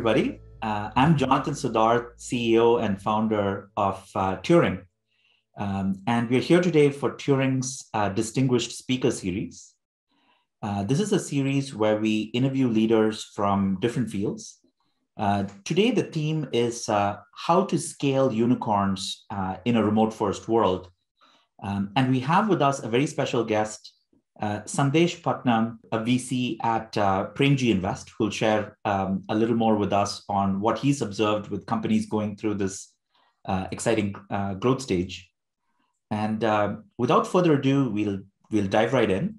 everybody. I'm Jonathan Sudhar, CEO and founder of Turing. And we're here today for Turing's Distinguished Speaker Series. This is a series where we interview leaders from different fields. Today, the theme is how to scale unicorns in a remote first world. And we have with us a very special guest, Sandesh Putnam, a VC at Premji Invest, who'll share a little more with us on what he's observed with companies going through this exciting growth stage. And without further ado, we'll dive right in.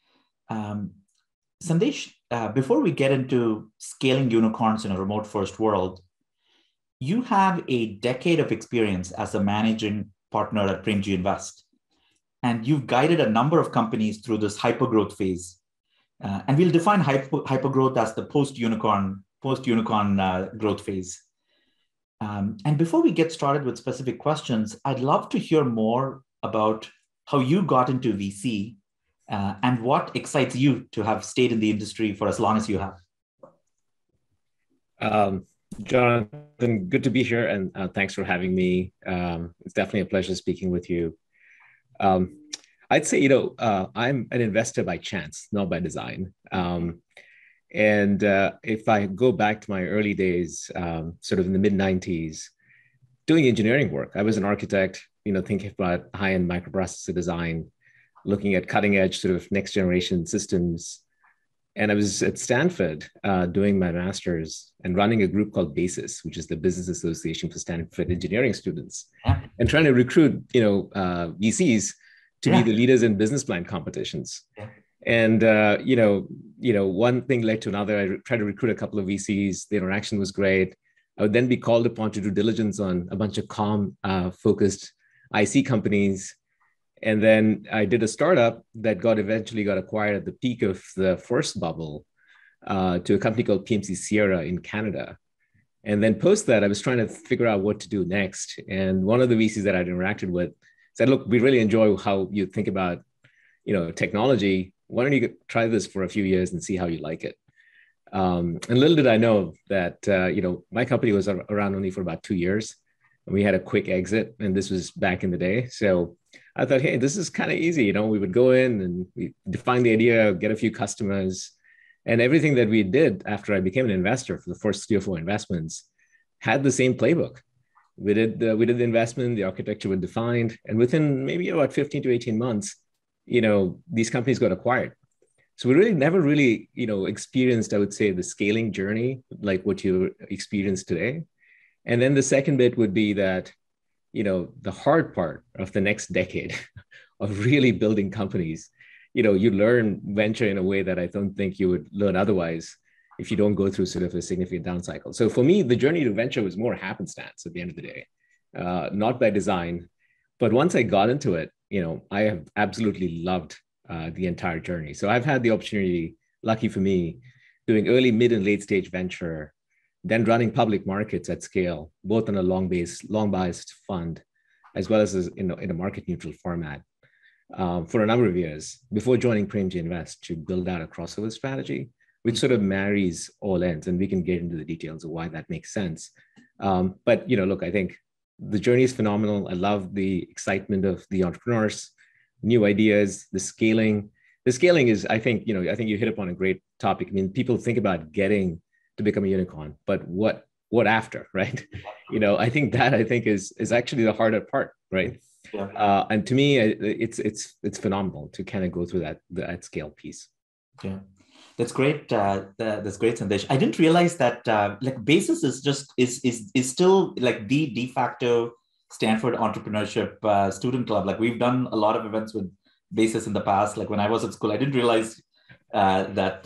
Sandesh, before we get into scaling unicorns in a remote first world, you have a decade of experience as a managing partner at Premji Invest. And you've guided a number of companies through this hypergrowth phase. And we'll define hypergrowth as the post-unicorn growth phase. And before we get started with specific questions, I'd love to hear more about how you got into VC and what excites you to have stayed in the industry for as long as you have. Jonathan, good to be here, and thanks for having me. It's definitely a pleasure speaking with you. I'd say, I'm an investor by chance, not by design. And if I go back to my early days, sort of in the mid-90s, doing engineering work, I was an architect, thinking about high-end microprocessor design, looking at cutting-edge sort of next-generation systems. And I was at Stanford doing my master's and running a group called BASIS, which is the Business Association for Stanford Engineering Students, and trying to recruit, VCs to be the leaders in business plan competitions. And, one thing led to another. I tried to recruit a couple of VCs. The interaction was great. I would then be called upon to do diligence on a bunch of comm-focused IC companies. And then I did a startup that eventually got acquired at the peak of the first bubble to a company called PMC Sierra in Canada. And then post that, I was trying to figure out what to do next. And one of the VCs that I'd interacted with said, look, we really enjoy how you think about, technology. Why don't you try this for a few years and see how you like it? And little did I know that, my company was around only for about 2 years. And we had a quick exit, and this was back in the day. So I thought, hey, this is kind of easy. We would go in and we define the idea, get a few customers, and everything that we did after I became an investor for the first 3 or 4 investments had the same playbook. We did the investment, the architecture was defined, and within maybe about 15 to 18 months, these companies got acquired. So we really never experienced, I would say, the scaling journey like what you experience today. And then the second bit would be that, the hard part of the next decade of really building companies, you learn venture in a way that I don't think you would learn otherwise if you don't go through sort of a significant down cycle. So for me, the journey to venture was more happenstance at the end of the day, not by design. But once I got into it, I have absolutely loved the entire journey. So I've had the opportunity, lucky for me, doing early, mid, and late stage venture, then running public markets at scale, both on a long biased fund, as well as in a market neutral format for a number of years before joining Premji Invest to build out a crossover strategy, which sort of marries all ends. And we can get into the details of why that makes sense. But, look, I think the journey is phenomenal. I love the excitement of the entrepreneurs, new ideas, the scaling. The scaling is, I think you hit upon a great topic. I mean, people think about getting to become a unicorn, but what after, right? I think is actually the harder part, right? Yeah. And to me, it's phenomenal to kind of go through that scale piece. Yeah, that's great. That's great, Sandesh. I didn't realize that BASIS is still like the de facto Stanford entrepreneurship student club. Like we've done a lot of events with BASIS in the past. Like when I was at school, I didn't realize that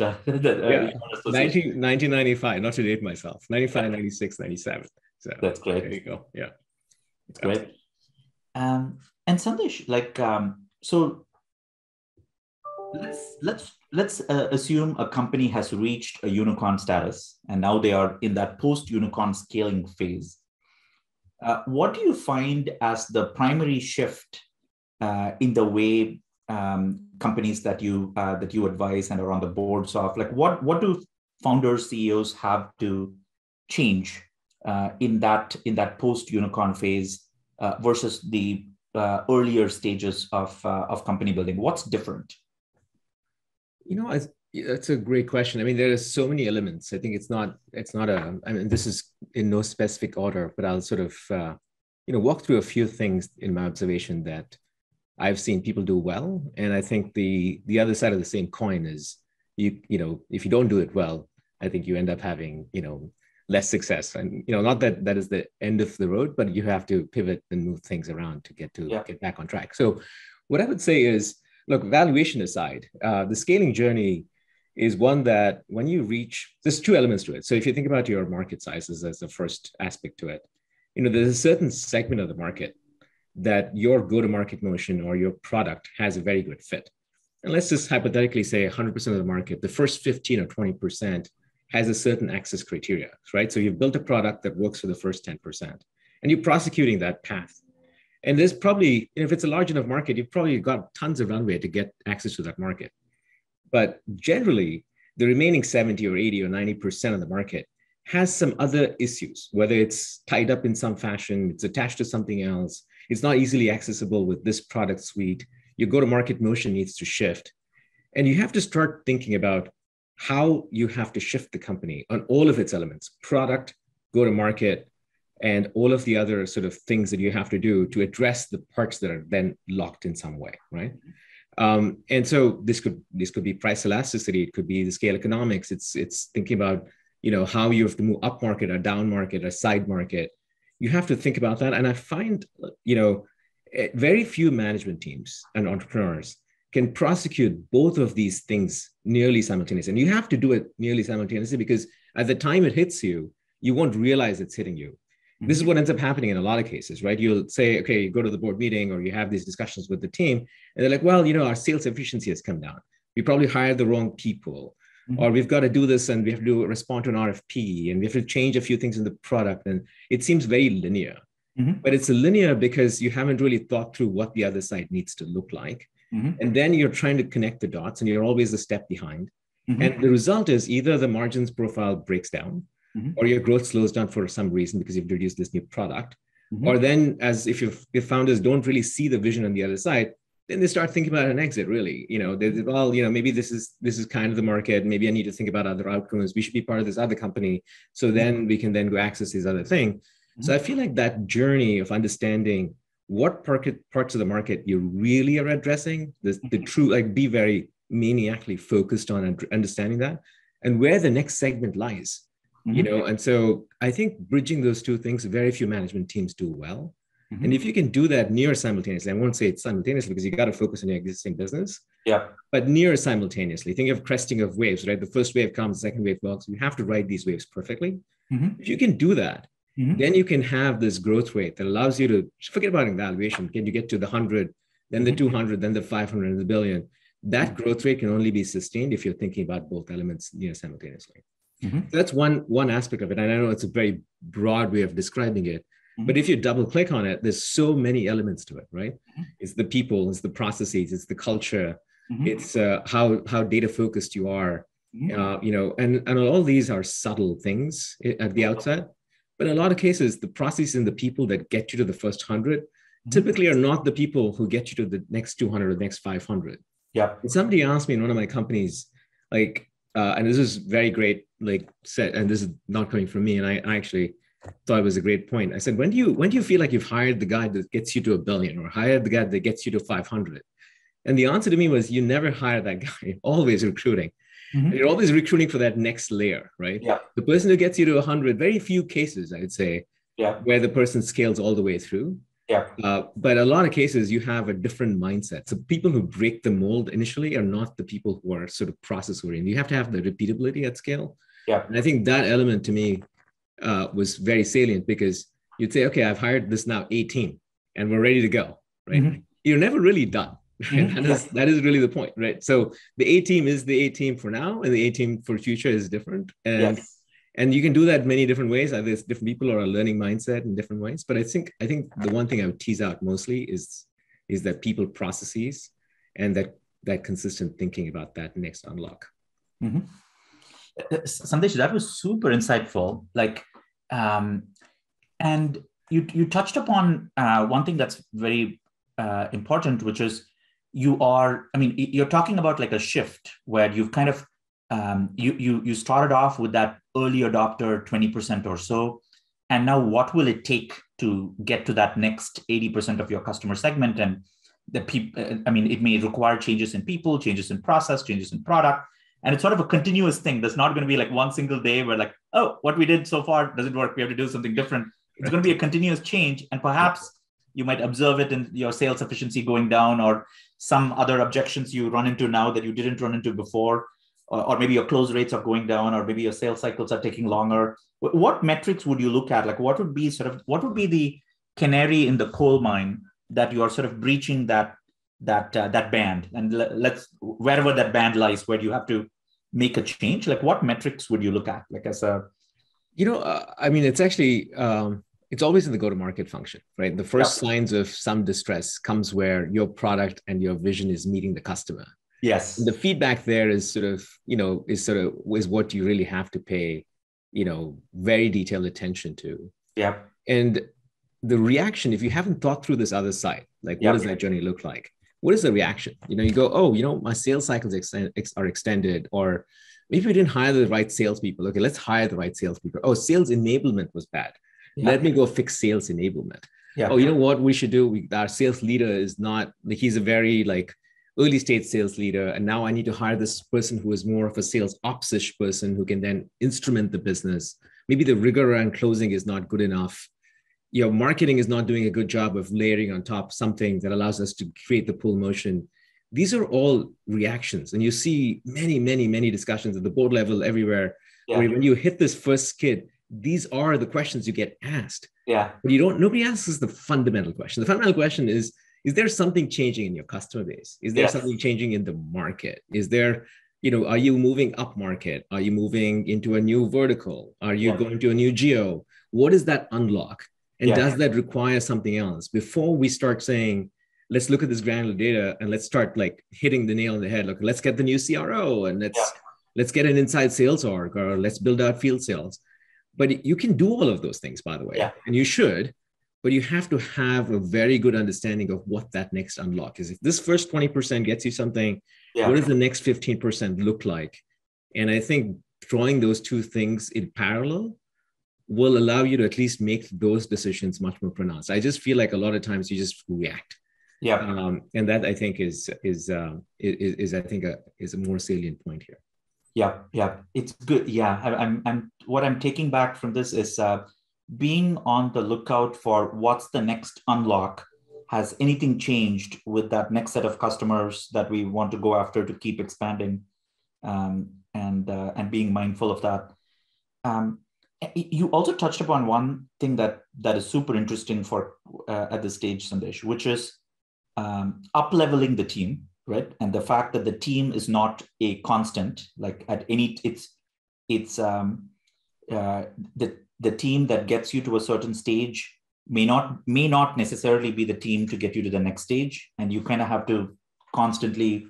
1995, not to date myself, 95, 96, 97. So that's great. There you go. Yeah, it's great. And Sandesh, so let's assume a company has reached a unicorn status, and now they are in that post-unicorn scaling phase. What do you find as the primary shift in the way companies that you advise and are on the boards of? Like what do founders, CEOs have to change in that post-unicorn phase versus the earlier stages of company building? What's different? That's a great question. I mean, there are so many elements. I think it's not I mean, this is in no specific order, but I'll sort of, walk through a few things in my observation that I've seen people do well. And I think the other side of the same coin is if you don't do it well, I think you end up having, less success. And, not that that is the end of the road, but you have to pivot and move things around to get back on track. So what I would say is, look, valuation aside, the scaling journey is one that when you reach, there's two elements to it. So if you think about your market sizes as the first aspect to it, there's a certain segment of the market that your go-to-market motion or your product has a very good fit. And let's just hypothetically say 100% of the market, the first 15 or 20% has a certain access criteria, right? So you've built a product that works for the first 10%, and you're prosecuting that path. And there's probably, if it's a large enough market, you've probably got tons of runway to get access to that market. But generally, the remaining 70 or 80 or 90% of the market has some other issues, whether it's tied up in some fashion, it's attached to something else, it's not easily accessible with this product suite, your go-to-market motion needs to shift. And you have to start thinking about how you have to shift the company on all of its elements, product, go-to-market, and all of the other sort of things that you have to do to address the parts that are then locked in some way, right? And so this could be price elasticity, it could be the scale economics. It's thinking about how you have to move up market or down market or side market. You have to think about that. And I find very few management teams and entrepreneurs can prosecute both of these things nearly simultaneously. And you have to do it nearly simultaneously because at the time it hits you, you won't realize it's hitting you. This is what ends up happening in a lot of cases, right? You'll say, okay, you go to the board meeting or you have these discussions with the team, and they're like, well, our sales efficiency has come down. We probably hired the wrong people, or we've got to do this and we have to respond to an RFP and we have to change a few things in the product. And it seems very linear, but it's linear because you haven't really thought through what the other side needs to look like. And then you're trying to connect the dots and you're always a step behind. And the result is either the margins profile breaks down, or your growth slows down for some reason because you've introduced this new product. Or then, as if founders don't really see the vision on the other side, then they start thinking about an exit, really. Maybe this is kind of the market. Maybe I need to think about other outcomes. We should be part of this other company. So then we can then go access these other things. So I feel like that journey of understanding what parts of the market you really are addressing, the true, be very maniacally focused on understanding that, and where the next segment lies. And so I think bridging those two things, very few management teams do well. And if you can do that near simultaneously, I won't say it's simultaneously because you got to focus on your existing business. Yeah. But near simultaneously, think of cresting of waves, right? The first wave comes, the second wave goes. You have to ride these waves perfectly. If you can do that, then you can have this growth rate that allows you to forget about evaluation. Can you get to the 100, then the 200, then the 500, and the billion? That growth rate can only be sustained if you're thinking about both elements simultaneously. So that's one aspect of it. And I know it's a very broad way of describing it, but if you double click on it, there's so many elements to it, right? It's the people, it's the processes, it's the culture, it's how data focused you are, and all these are subtle things at the outset. But in a lot of cases, the processes and the people that get you to the first 100 typically are not the people who get you to the next 200 or the next 500. Yeah. And somebody asked me in one of my companies, and this is very great, said, and this is not coming from me, and I actually thought it was a great point. I said, when do you feel like you've hired the guy that gets you to $1 billion or hired the guy that gets you to 500? And the answer to me was, you never hire that guy. You're always recruiting. You're always recruiting for that next layer, right? Yeah. The person who gets you to 100, very few cases, I'd say, where the person scales all the way through. Yeah. But a lot of cases, you have a different mindset. So people who break the mold initially are not the people who are sort of process oriented. You have to have the repeatability at scale. Yeah. And I think that element to me was very salient because you'd say, okay, I've hired this now A team and we're ready to go, right? You're never really done. That is really the point, right? So the A team is the A team for now, and the A team for future is different. And you can do that many different ways. There's different people who are learning mindset in different ways. But I think the one thing I would tease out mostly is that people processes and that consistent thinking about that next unlock. Sandesh, that was super insightful. Um, and you touched upon one thing that's very important, which is you're talking about like a shift where you've kind of you started off with that early adopter 20% or so, and now what will it take to get to that next 80% of your customer segment? And the people, it may require changes in people, changes in process, changes in product, and it's sort of a continuous thing. There's not going to be like one single day where like, oh, what we did so far doesn't work, we have to do something different. It's going to be a continuous change, and perhaps you might observe it in your sales efficiency going down, or some other objections you run into now that you didn't run into before, or maybe your close rates are going down, or maybe your sales cycles are taking longer. What metrics would you look at? Like, what would be the canary in the coal mine that you are sort of breaching that band, and let's wherever that band lies, where you have to make a change? Like, what metrics would you look at? Like, as a it's actually it's always in the go-to-market function, right? The first signs of some distress comes where your product and your vision is meeting the customer. Yes. And the feedback there is what you really have to pay, very detailed attention to. Yeah. And the reaction, if you haven't thought through this other side, like what does that journey look like? What is the reaction? You go, oh, my sales cycles are extended, or maybe we didn't hire the right salespeople. Okay, let's hire the right salespeople. Oh, sales enablement was bad. Yeah. Let me go fix sales enablement. Yeah. Oh, you know what we should do? Our sales leader is not, he's a very early stage sales leader. And now I need to hire this person who is more of a sales ops-ish person who can then instrument the business. Maybe the rigor around closing is not good enough. Your marketing is not doing a good job of layering on top something that allows us to create the pull motion. These are all reactions. And you see many, many, many discussions at the board level everywhere, where when you hit this first skid, these are the questions you get asked. Yeah. But nobody asks the fundamental question. The fundamental question is there something changing in your customer base? Is there something changing in the market? Is there, are you moving up market? Are you moving into a new vertical? Are you going to a new geo? What is that unlock? And does that require something else? Before we start saying, let's look at this granular data and let's start hitting the nail on the head. Look, let's get the new CRO and let's get an inside sales org, or let's build out field sales. But you can do all of those things, by the way, and you should, but you have to have a very good understanding of what that next unlock is. If this first 20% gets you something, what does the next 15% look like? And I think drawing those two things in parallel will allow you to at least make those decisions much more pronounced. I just feel like a lot of times you just react. Yeah. And that I think is a more salient point here. Yeah, it's good. Yeah, I'm what I'm taking back from this is being on the lookout for what's the next unlock. Has anything changed with that next set of customers that we want to go after to keep expanding, and being mindful of that. You also touched upon one thing that is super interesting for at this stage, Sandesh, which is up-leveling the team. Right, and the fact that the team is not a constant, like at any, it's the team that gets you to a certain stage may not necessarily be the team to get you to the next stage, and you kind of have to constantly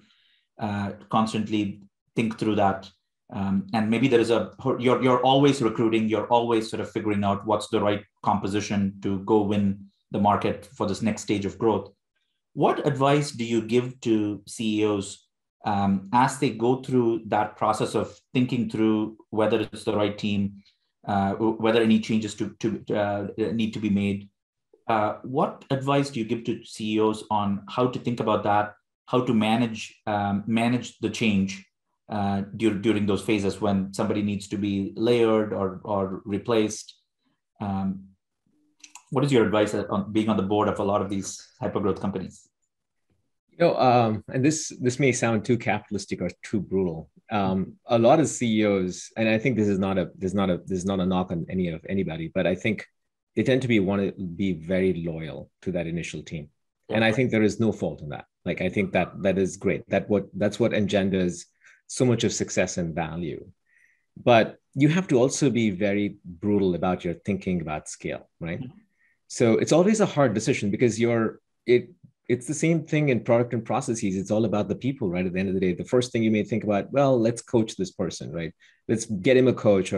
think through that. And maybe there is you're always recruiting, you're always sort of figuring out what's the right composition to go win the market for this next stage of growth. What advice do you give to CEOs as they go through that process of thinking through whether it's the right team, whether any changes need to be made? What advice do you give to CEOs on how to think about that, how to manage the change during those phases when somebody needs to be layered or replaced? What is your advice on being on the board of a lot of these hypergrowth companies? And this may sound too capitalistic or too brutal. A lot of CEOs, and I think this is not a knock on anybody, but I think they tend to want to be very loyal to that initial team, and I think there is no fault in that. I think that is great. That's what engenders so much of success and value. But you have to also be very brutal about your thinking about scale, right? Mm-hmm. So it's always a hard decision because it's the same thing in product and processes. It's all about the people, right? At the end of the day, the first thing you may think about, well, let's coach this person, right? Let's get him a coach, or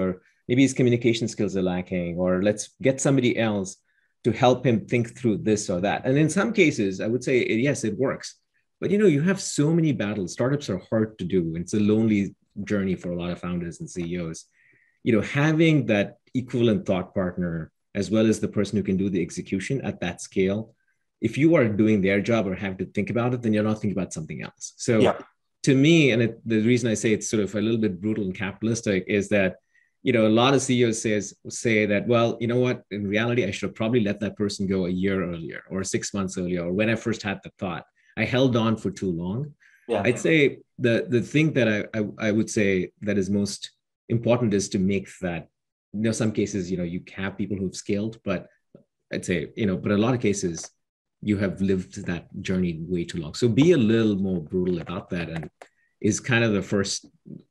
maybe his communication skills are lacking, or let's get somebody else to help him think through this or that. And in some cases, I would say, yes, it works. But you have so many battles. Startups are hard to do. It's a lonely journey for a lot of founders and CEOs. Having that equivalent thought partner, as well as the person who can do the execution at that scale, if you are doing their job or have to think about it, then you're not thinking about something else. So Yeah. to me, and the reason I say it's sort of a little bit brutal and capitalistic is that, a lot of CEOs say that, well, you know what, in reality, I should have probably let that person go a year earlier or 6 months earlier, or when I first had the thought. I held on for too long. Yeah. I'd say the thing that I would say that is most important is to make that, some cases, you have people who've scaled, but I'd say, but in a lot of cases, you have lived that journey way too long. So be a little more brutal about that, and is kind of the first,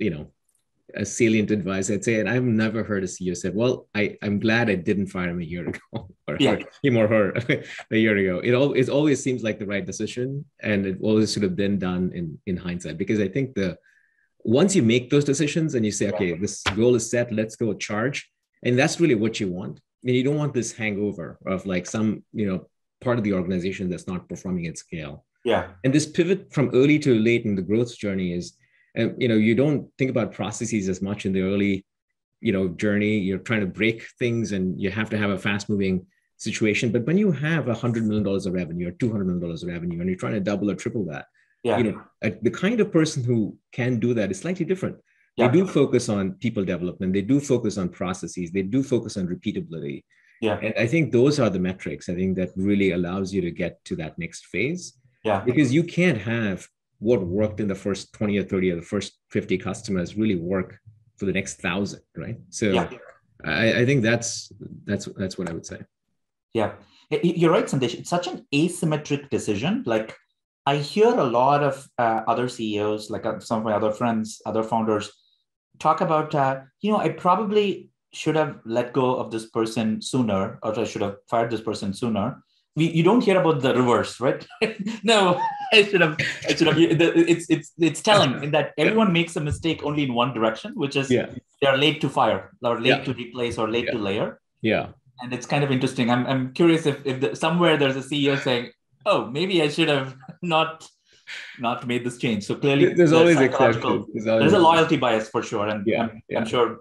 a salient advice I'd say. And I've never heard a CEO say, well, I'm glad I didn't fire him a year ago, or him or her a year ago. It always seems like the right decision, and it always should have been done in hindsight. Because I think once you make those decisions and you say, okay, this goal is set, let's go charge. And that's really what you want. And you don't want this hangover of like some, part of the organization that's not performing at scale. Yeah. And this pivot from early to late in the growth journey is, you don't think about processes as much in the early, journey. You're trying to break things and you have to have a fast moving situation. But when you have $100 million of revenue or $200 million of revenue, and you're trying to double or triple that, the kind of person who can do that is slightly different. They do focus on people development. They do focus on processes. They do focus on repeatability. Yeah. And I think those are the metrics, I think, that really allows you to get to that next phase. Yeah. Because you can't have what worked in the first 20 or 30 or the first 50 customers really work for the next 1,000, right? So I think that's what I would say. Yeah. You're right, Sandesh. It's such an asymmetric decision. Like, I hear a lot of other CEOs, like some of my other friends, other founders, talk about, I probably should have let go of this person sooner, or I should have fired this person sooner. You don't hear about the reverse, right? No, I should have. It's telling in that everyone makes a mistake only in one direction, which is they are late to fire, or late to replace, or late to layer. Yeah. And it's kind of interesting. I'm curious if somewhere there's a CEO saying, "Oh, maybe I should have not made this change." So clearly, there's always exceptions. There's a loyalty bias for sure, and I'm sure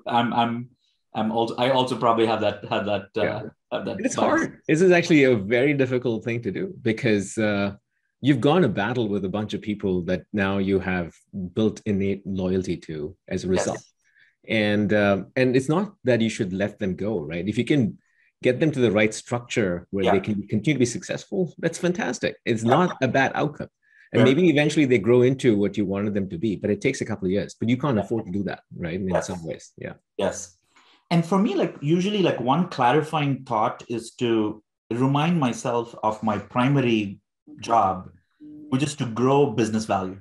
I also probably have that. It's hard. This is actually a very difficult thing to do, because you've gone to battle with a bunch of people that now you have built innate loyalty to as a result. Yes. And it's not that you should let them go, right? If you can get them to the right structure where they can continue to be successful, that's fantastic. It's not a bad outcome. And maybe eventually they grow into what you wanted them to be, but it takes a couple of years. But you can't afford to do that, right? In some ways. Yeah. Yes. And for me, usually one clarifying thought is to remind myself of my primary job, which is to grow business value.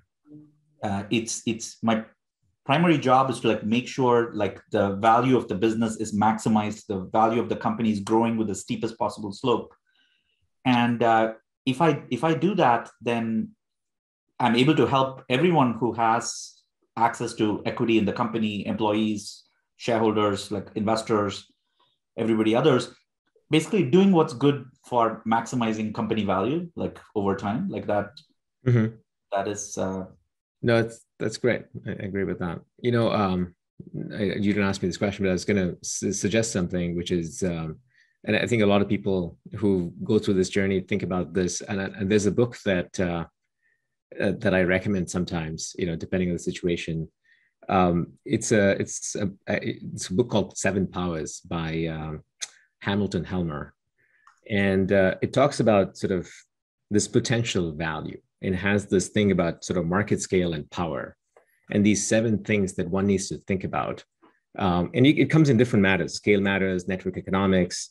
It's my primary job is to make sure the value of the business is maximized, the value of the company is growing with the steepest possible slope. And if I do that, then I'm able to help everyone who has access to equity in the company, employees, shareholders, investors, everybody others, basically doing what's good for maximizing company value, over time, that. Mm-hmm. That is. No, that's great. I agree with that. You didn't ask me this question, but I was going to suggest something, which is, and I think a lot of people who go through this journey think about this. And there's a book that I recommend sometimes, depending on the situation. It's a book called Seven Powers by Hamilton Helmer, and it talks about sort of this potential value, and has this thing about sort of market scale and power, and these 7 things that one needs to think about. And it comes in different matters: scale matters, network economics,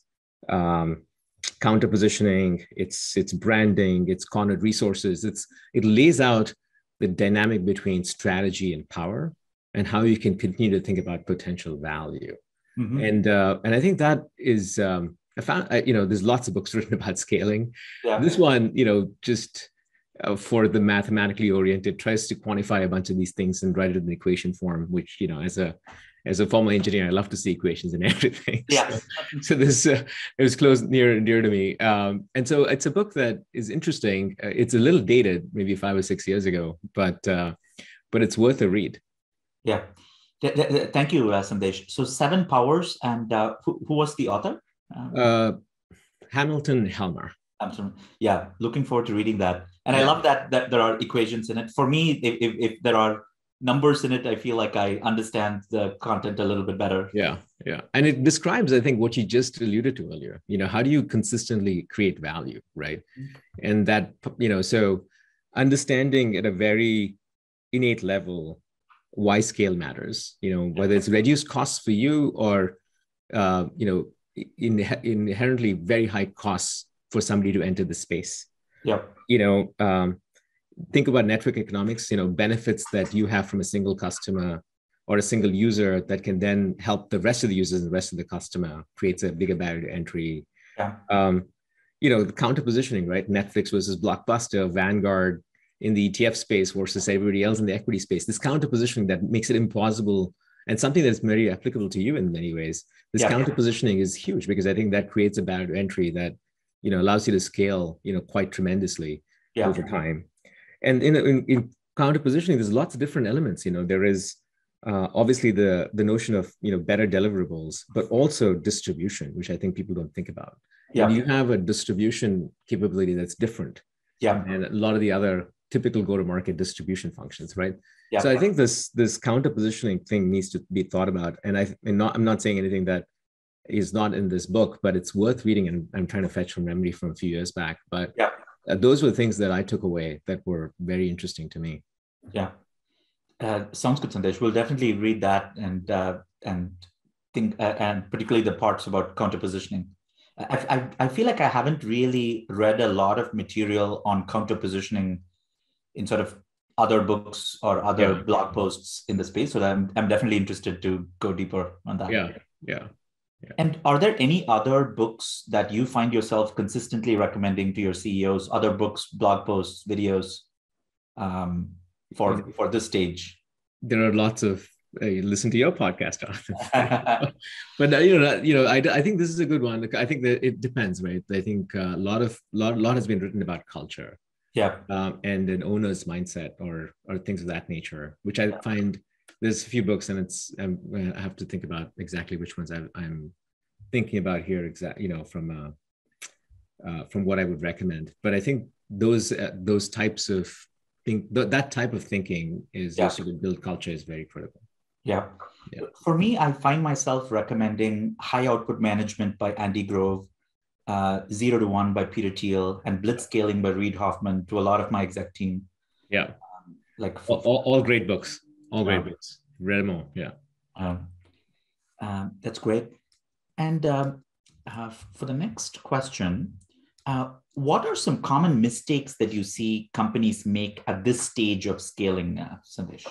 counter positioning, it's branding, it's cornered resources. It lays out the dynamic between strategy and power, and how you can continue to think about potential value. Mm-hmm. And I think that is, I found, there's lots of books written about scaling. Yeah. This one, just for the mathematically oriented, tries to quantify a bunch of these things and write it in the equation form, which, as a as a former engineer, I love to see equations and everything. Yeah. So this it was close, near and dear to me. And so it's a book that is interesting. It's a little dated, maybe 5 or 6 years ago, but it's worth a read. Yeah. Thank you, Sandesh. So Seven Powers, and who was the author? Hamilton Helmer. Yeah, looking forward to reading that. And Yeah. I love that there are equations in it. For me, if there are numbers in it, I feel like I understand the content a little bit better. Yeah, yeah. And it describes, I think, what you just alluded to earlier. How do you consistently create value, right? And that, so understanding at a very innate level why scale matters, whether it's reduced costs for you or, inherently very high costs for somebody to enter the space. Yeah. Think about network economics, benefits that you have from a single customer or a single user that can then help the rest of the users and the rest of the customer, creates a bigger barrier to entry. Yeah. The counter positioning, right? Netflix versus Blockbuster, Vanguard in the ETF space versus everybody else in the equity space. This counter positioning that makes it impossible, and something that's very applicable to you in many ways. This counter positioning is huge because I think that creates a barrier to entry that allows you to scale quite tremendously over time. And in counter positioning, there's lots of different elements. There is obviously the notion of better deliverables, but also distribution, which I think people don't think about. Yeah. And you have a distribution capability that's different than a lot of the other typical go-to-market distribution functions, right? Yeah. So I think this counter positioning thing needs to be thought about. And I'm not saying anything that is not in this book, but it's worth reading. And I'm trying to fetch from memory from a few years back. But those were things that I took away that were very interesting to me. Yeah. Sounds good, Sandesh. We'll definitely read that and think, and particularly the parts about counter positioning. I feel like I haven't really read a lot of material on counter positioning in sort of other books or other blog posts in the space. So I'm definitely interested to go deeper on that. Yeah. And are there any other books that you find yourself consistently recommending to your CEOs, other books, blog posts, videos for this stage? There are lots of, listen to your podcast, Jonathan. But I think this is a good one. I think that it depends, right? I think a lot has been written about culture. Yeah. And an owner's mindset or things of that nature, which I find there's a few books, and I have to think about exactly which ones I'm thinking about here, from what I would recommend. But I think those types of that type of thinking is also to build culture is very critical. Yeah. For me, I find myself recommending High Output Management by Andy Grove, 0 to 1 by Peter Thiel, and Blitzscaling by Reid Hoffman to a lot of my exec team. Yeah. All great books. All great books. Read them all. Yeah. That's great. And for the next question, what are some common mistakes that you see companies make at this stage of scaling, Sandesh?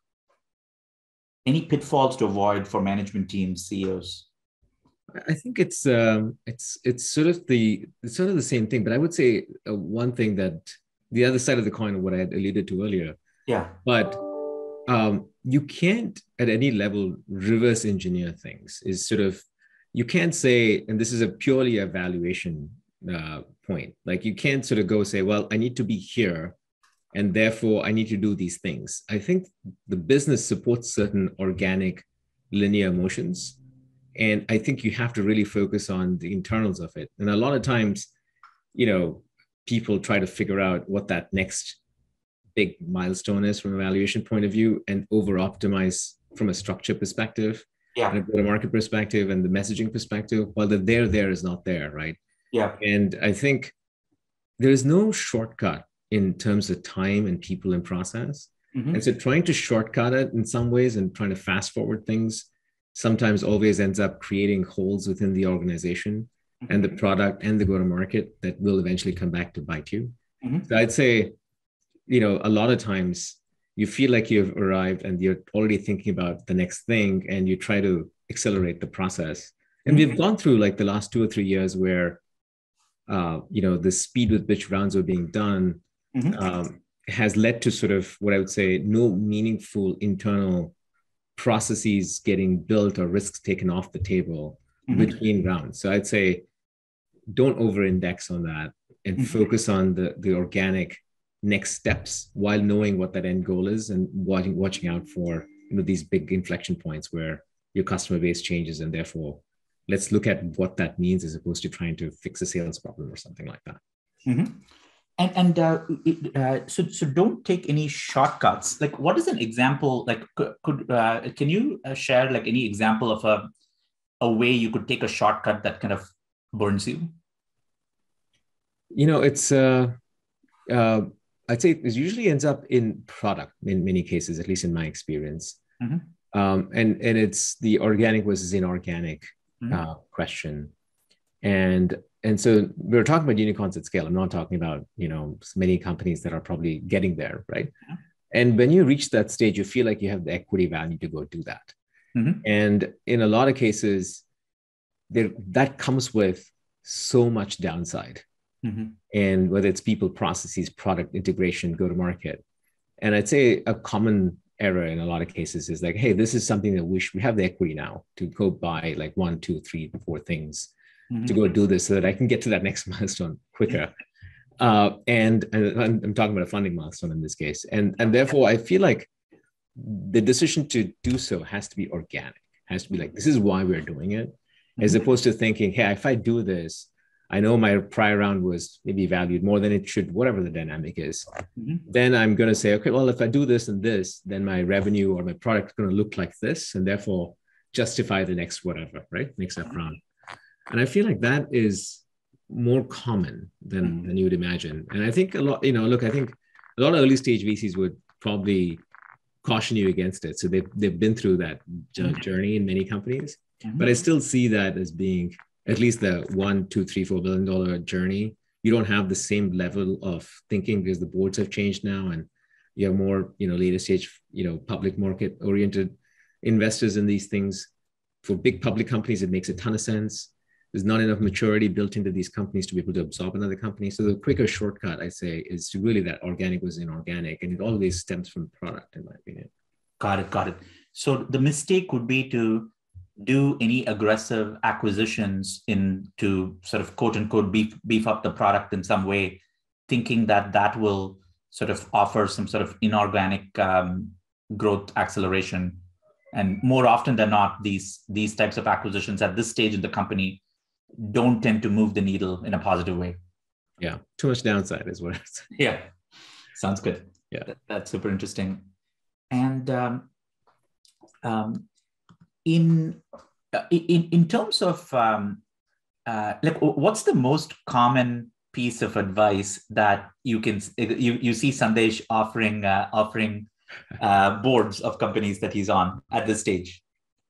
Any pitfalls to avoid for management teams, CEOs? I think it's sort of the same thing, but I would say one thing that the other side of the coin of what I had alluded to earlier. Yeah. But you can't at any level reverse engineer things. Is sort of, you can't say, and this is a purely evaluation point. Like you can't sort of go say, well, I need to be here, and therefore I need to do these things. I think the business supports certain organic linear motions. And I think you have to really focus on the internals of it. And a lot of times, people try to figure out what that next big milestone is from an evaluation point of view and over optimize from a structure perspective, and a go-to-market perspective and the messaging perspective, while the there is not there, right? Yeah. And I think there is no shortcut in terms of time and people and process. Mm-hmm. And so trying to shortcut it in some ways and trying to fast forward things sometimes always ends up creating holes within the organization and the product and the go-to-market that will eventually come back to bite you. Mm-hmm. So I'd say, a lot of times you feel like you've arrived and you're already thinking about the next thing and you try to accelerate the process. And we've gone through like the last 2 or 3 years where, the speed with which rounds are being done has led to sort of what I would say no meaningful internal processes getting built or risks taken off the table between rounds. So I'd say don't over-index on that and focus on the organic next steps while knowing what that end goal is and watching out for these big inflection points where your customer base changes, and therefore let's look at what that means as opposed to trying to fix a sales problem or something like that. So don't take any shortcuts. Like, what is an example? Like, can you share like any example of a way you could take a shortcut that kind of burns you? It's I'd say it usually ends up in product in many cases, at least in my experience. And it's the organic versus inorganic question. And so we're talking about unicorns at scale. I'm not talking about, many companies that are probably getting there, right? And when you reach that stage, you feel like you have the equity value to go do that. And in a lot of cases, that comes with so much downside. And whether it's people, processes, product integration, go to market. And I'd say a common error in a lot of cases is like, hey, this is something that we have the equity now to go buy like 1, 2, 3, 4 things to go do this so that I can get to that next milestone quicker. And I'm talking about a funding milestone in this case. And therefore, I feel like the decision to do so has to be organic, has to be like, this is why we're doing it, as opposed to thinking, hey, if I do this, I know my prior round was maybe valued more than it should, whatever the dynamic is. Then I'm going to say, okay, well, if I do this and this, then my revenue or my product is going to look like this, and therefore justify the next whatever, right? Next up round. And I feel like that is more common than you would imagine. And I think a lot, I think a lot of early stage VCs would probably caution you against it. So they've been through that journey in many companies, but I still see that as being at least the $1, $2, $3, $4 billion journey. You don't have the same level of thinking because the boards have changed now, and you have more, later stage, public market oriented investors in these things. For big public companies, it makes a ton of sense. There's not enough maturity built into these companies to be able to absorb another company. So the quicker shortcut, I say, is to really that organic was inorganic, and it always stems from product, in my opinion. Got it. So the mistake would be to do any aggressive acquisitions to sort of quote unquote beef up the product in some way, thinking that will sort of offer some sort of inorganic growth acceleration. And more often than not, these types of acquisitions at this stage in the company don't tend to move the needle in a positive way. Yeah, too much downside is what it's. Yeah, sounds good. Yeah, that's super interesting. And in terms of like, what's the most common piece of advice that you see Sandesh offering boards of companies that he's on at this stage?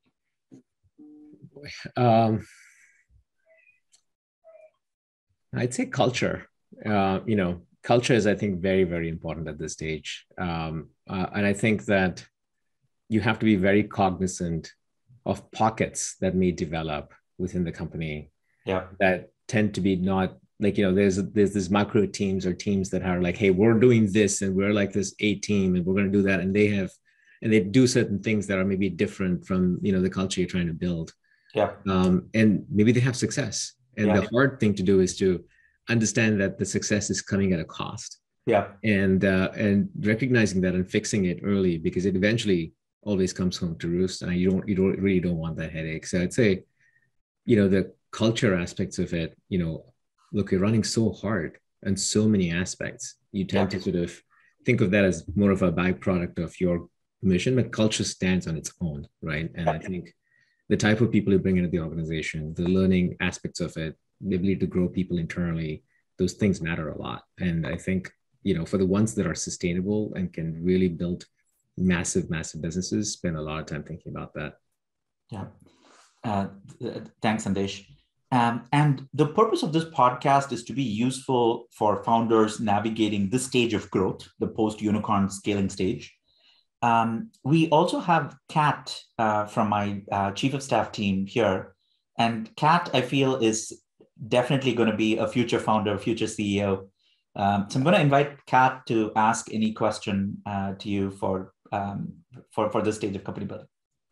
I'd say culture. Culture is, I think, very, very important at this stage. And I think that you have to be very cognizant of pockets that may develop within the company that tend to be not like, there's this macro teams or teams that are like, hey, we're doing this and we're like this A team and we're going to do that. And they do certain things that are maybe different from, the culture you're trying to build. Yeah. And maybe they have success. And the hard thing to do is to understand that the success is coming at a cost. Yeah. And recognizing that and fixing it early, because it eventually always comes home to roost, and you really don't want that headache. So I'd say, the culture aspects of it, look, you're running so hard and so many aspects. You tend to sort of think of that as more of a byproduct of your mission, but culture stands on its own, right? And I think the type of people you bring into the organization, the learning aspects of it, the ability to grow people internally, those things matter a lot. And I think, for the ones that are sustainable and can really build massive businesses, spend a lot of time thinking about that. Yeah. Thanks, Sandesh. And the purpose of this podcast is to be useful for founders navigating this stage of growth, the post-unicorn scaling stage. We also have Kat from my chief of staff team here. And Kat, I feel, is definitely going to be a future founder, future CEO. So I'm going to invite Kat to ask any question to you for this stage of company building.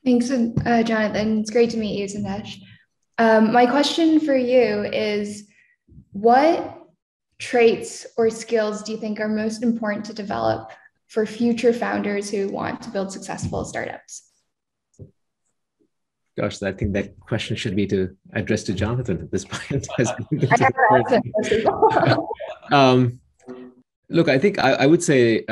Thanks, Jonathan. It's great to meet you, Sandesh. My question for you is, what traits or skills do you think are most important to develop for future founders who want to build successful startups? Gosh, I think that question should be addressed to Jonathan at this point. Look, I think I would say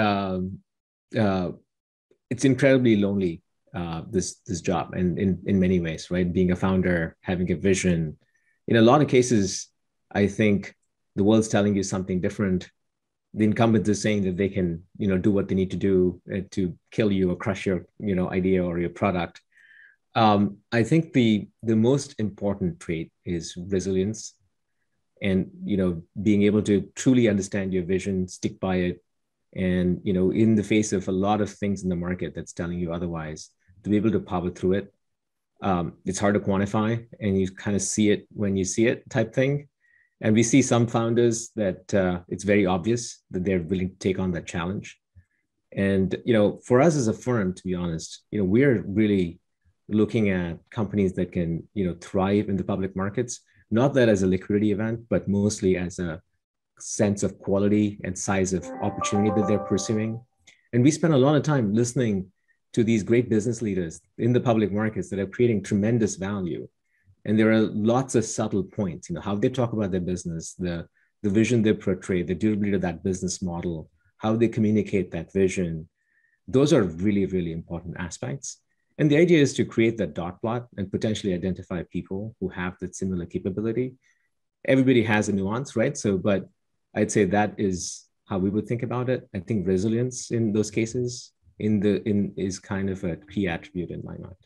it's incredibly lonely, this job, and in many ways, right? Being a founder, having a vision. In a lot of cases, I think the world's telling you something different. The incumbent is saying that they can, do what they need to do to kill you or crush your, idea or your product. I think the most important trait is resilience, and being able to truly understand your vision, stick by it, and in the face of a lot of things in the market that's telling you otherwise, to be able to power through it. It's hard to quantify, and you kind of see it when you see it, type thing. And we see some founders that it's very obvious that they're willing to take on that challenge. And for us as a firm, to be honest, we're really looking at companies that can thrive in the public markets, not that as a liquidity event, but mostly as a sense of quality and size of opportunity that they're pursuing. And we spend a lot of time listening to these great business leaders in the public markets that are creating tremendous value. And there are lots of subtle points, how they talk about their business, the vision they portray, the durability of that business model, how they communicate that vision. Those are really, really important aspects. And the idea is to create that dot plot and potentially identify people who have that similar capability. Everybody has a nuance, right? But I'd say that is how we would think about it. I think resilience in those cases is kind of a key attribute in my mind.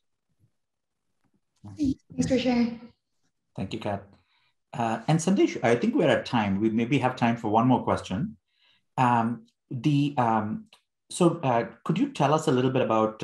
Thanks for sharing. Thank you, Kat. And Sandesh, I think we're at time. We maybe have time for one more question. Could you tell us a little bit about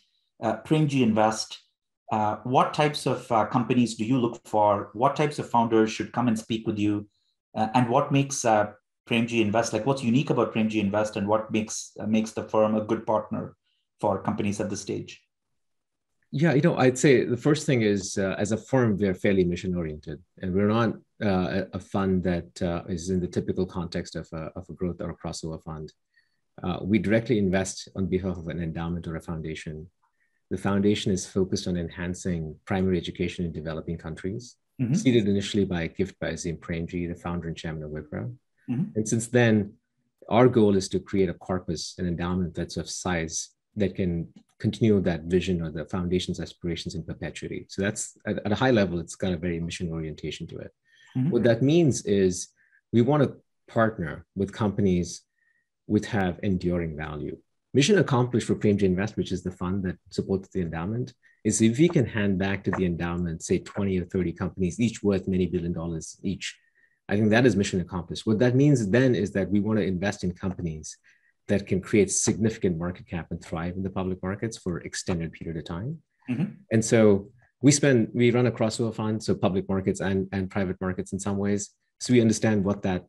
Premji Invest? What types of companies do you look for? What types of founders should come and speak with you? And what makes Premji Invest, like what's unique about Premji Invest, and what makes the firm a good partner for companies at this stage? Yeah, I'd say the first thing is, as a firm, we're fairly mission oriented, and we're not a fund that is in the typical context of a growth or a crossover fund. We directly invest on behalf of an endowment or a foundation. The foundation is focused on enhancing primary education in developing countries, seeded initially by Gift by Azim Premji, the founder and chairman of Wipro. And since then, our goal is to create a corpus, an endowment that's of size that can continue that vision or the foundation's aspirations in perpetuity. So that's at a high level, it's got a very mission orientation to it. What that means is we want to partner with companies which have enduring value. Mission accomplished for Premji Invest, which is the fund that supports the endowment, is if we can hand back to the endowment, say 20 or 30 companies, each worth many $billion each, I think that is mission accomplished. What that means then is that we want to invest in companies that can create significant market cap and thrive in the public markets for extended period of time. And so we run a crossover fund, so public markets and private markets in some ways. So we understand what a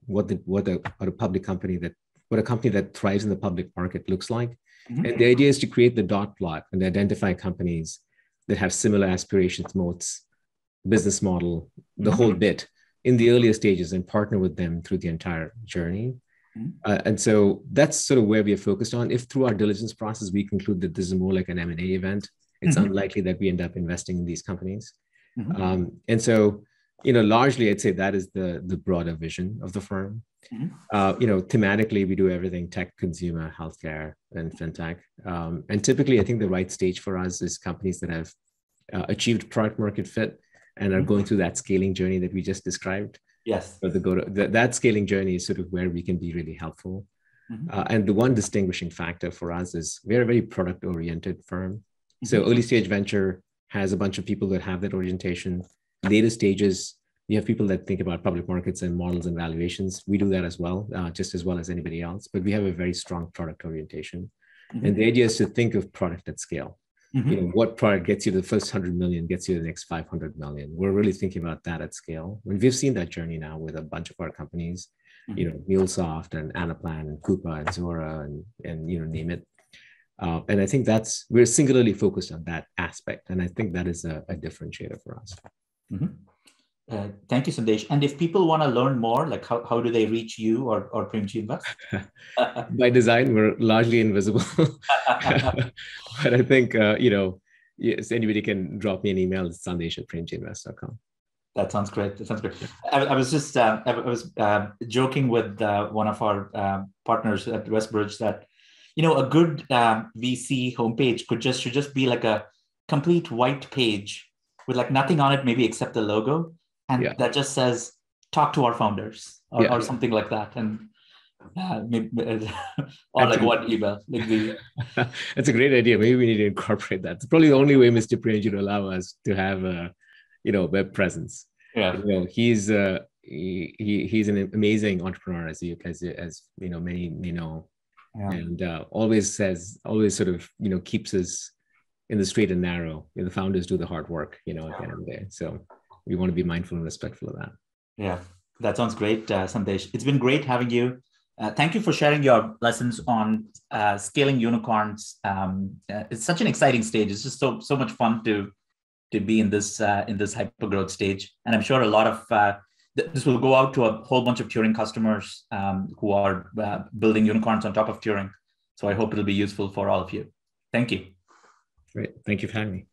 company that thrives in the public market looks like. And the idea is to create the dot plot and identify companies that have similar aspirations, moats, business model, the whole bit in the earlier stages, and partner with them through the entire journey. And so that's sort of where we are focused on. If through our diligence process, we conclude that this is more like an M&A event, it's unlikely that we end up investing in these companies. And so, largely I'd say that is the broader vision of the firm. Thematically, we do everything tech, consumer, healthcare, and fintech. And typically, I think the right stage for us is companies that have achieved product market fit and are going through that scaling journey that we just described. Yes. So that scaling journey is sort of where we can be really helpful. And the one distinguishing factor for us is we're a very product-oriented firm. So early stage venture has a bunch of people that have that orientation. Later stages, you have people that think about public markets and models and valuations. We do that as well, just as well as anybody else. But we have a very strong product orientation. And the idea is to think of product at scale. What product gets you the first 100 million, gets you the next 500 million. We're really thinking about that at scale. And we've seen that journey now with a bunch of our companies, MuleSoft and Anaplan and Coupa and Zora and name it. And I think we're singularly focused on that aspect. And I think that is a differentiator for us. Mm-hmm. Thank you, Sandesh. And if people want to learn more, like how do they reach you or Premji Invest? By design, we're largely invisible. But I think, yes, anybody can drop me an email. It's sandesh@premjiinvest.com. That sounds great. That sounds great. I was just joking with one of our partners at Westbridge that, a good VC homepage should just be like a complete white page with like nothing on it, maybe except the logo, and that just says "Talk to our founders" or something like that, and maybe or like one email. That's a great idea. Maybe we need to incorporate that. It's probably the only way Mr. Premji will allow us to have a web presence. Yeah, he's an amazing entrepreneur, as many may know. Yeah. And always sort of keeps us in the straight and narrow. The founders do the hard work, at the end of the day. So we want to be mindful and respectful of that. Yeah, that sounds great, Sandesh. It's been great having you. Thank you for sharing your lessons on scaling unicorns. It's such an exciting stage. It's just so much fun to be in this hypergrowth stage, and I'm sure a lot of this will go out to a whole bunch of Turing customers who are building unicorns on top of Turing. So I hope it'll be useful for all of you. Thank you. Great. Thank you for having me.